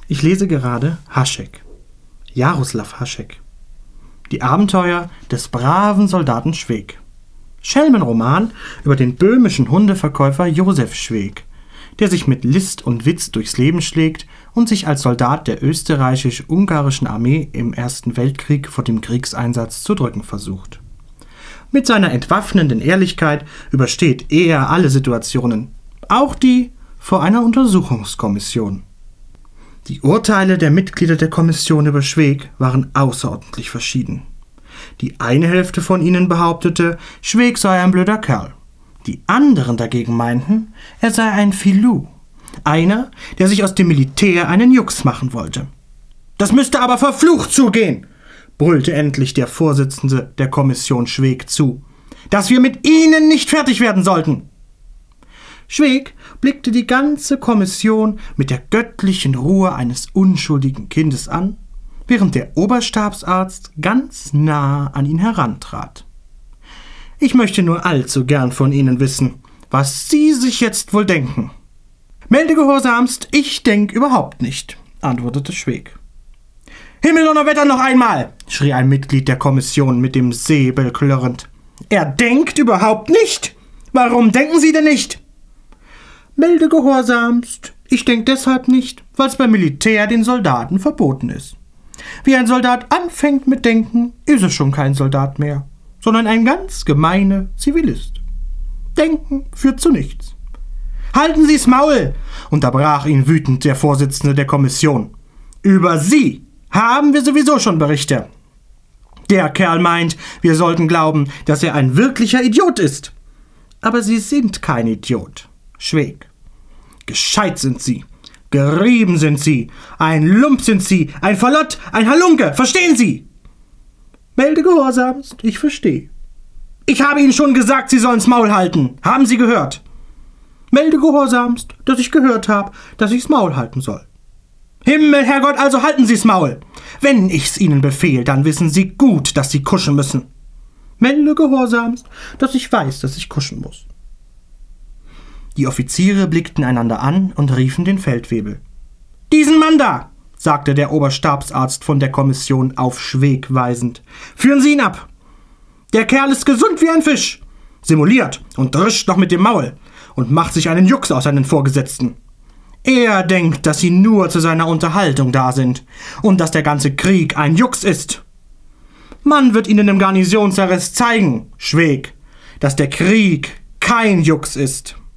Ich lese gerade Hašek, Jaroslav Hašek. Die Abenteuer des braven Soldaten Švejk. Schelmenroman über den böhmischen Hundeverkäufer Josef Švejk, der sich mit List und Witz durchs Leben schlägt und sich als Soldat der österreichisch-ungarischen Armee im Ersten Weltkrieg vor dem Kriegseinsatz zu drücken versucht. Mit seiner entwaffnenden Ehrlichkeit übersteht er alle Situationen, auch die vor einer Untersuchungskommission. Die Urteile der Mitglieder der Kommission über Švejk waren außerordentlich verschieden. Die eine Hälfte von ihnen behauptete, Švejk sei ein blöder Kerl. Die anderen dagegen meinten, er sei ein Filou, einer, der sich aus dem Militär einen Jux machen wollte. »Das müsste aber verflucht zugehen«, brüllte endlich der Vorsitzende der Kommission Švejk zu, »dass wir mit Ihnen nicht fertig werden sollten.« Švejk blickte die ganze Kommission mit der göttlichen Ruhe eines unschuldigen Kindes an, während der Oberstabsarzt ganz nah an ihn herantrat. »Ich möchte nur allzu gern von Ihnen wissen, was Sie sich jetzt wohl denken.« »Melde gehorsamst, ich denk überhaupt nicht«, antwortete Švejk. »Himmeldonnerwetter, noch einmal«, schrie ein Mitglied der Kommission mit dem Säbel klirrend. »Er denkt überhaupt nicht? Warum denken Sie denn nicht?« »Melde gehorsamst, ich denk deshalb nicht, weil es beim Militär den Soldaten verboten ist. Wie ein Soldat anfängt mit Denken, ist es schon kein Soldat mehr, sondern ein ganz gemeiner Zivilist. Denken führt zu nichts.« »Halten Sie's Maul«, unterbrach ihn wütend der Vorsitzende der Kommission. »Über Sie haben wir sowieso schon Berichte. Der Kerl meint, wir sollten glauben, dass er ein wirklicher Idiot ist. Aber Sie sind kein Idiot, Švejk. Gescheit sind Sie, gerieben sind Sie, ein Lump sind Sie, ein Verlott, ein Halunke, verstehen Sie?« »Melde gehorsamst, ich verstehe.« »Ich habe Ihnen schon gesagt, Sie sollen's Maul halten. Haben Sie gehört?« »Melde gehorsamst, dass ich gehört habe, dass ich's Maul halten soll.« »Himmel, Herrgott, also halten Sie's Maul. Wenn ich's Ihnen befehl, dann wissen Sie gut, dass Sie kuschen müssen.« »Melde gehorsamst, dass ich weiß, dass ich kuschen muss.« Die Offiziere blickten einander an und riefen den Feldwebel. »Diesen Mann da«, sagte der Oberstabsarzt von der Kommission auf Švejk weisend. »Führen Sie ihn ab. Der Kerl ist gesund wie ein Fisch, simuliert und drischt noch mit dem Maul und macht sich einen Jux aus seinen Vorgesetzten. Er denkt, dass sie nur zu seiner Unterhaltung da sind und dass der ganze Krieg ein Jux ist. Man wird Ihnen im Garnisonsarrest zeigen, Švejk, dass der Krieg kein Jux ist.«